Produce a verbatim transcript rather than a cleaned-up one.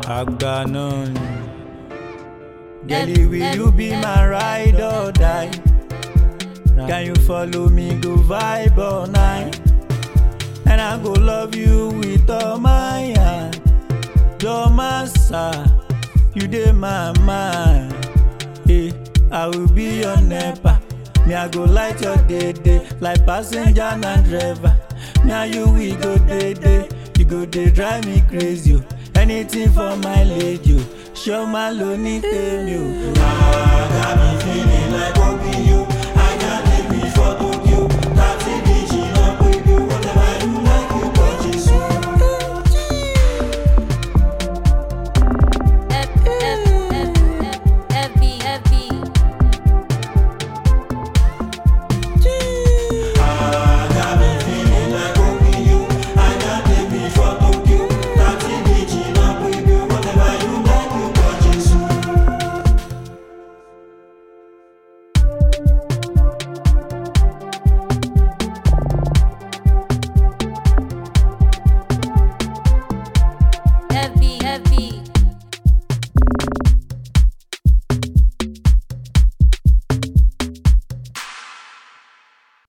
Agbanon. Girlie, will you be my ride or die? Can you follow me, go vibe all night? And I go love you with all my heart. You're my star, you dey my mind. Hey, I will be your nepa. Me I go light your day day, like passenger and driver. Me and you we go day day, you go dey drive me crazy. Oh. Anything for my lady, oh. Show my lonely tell you. Ah, got me feeling like Obi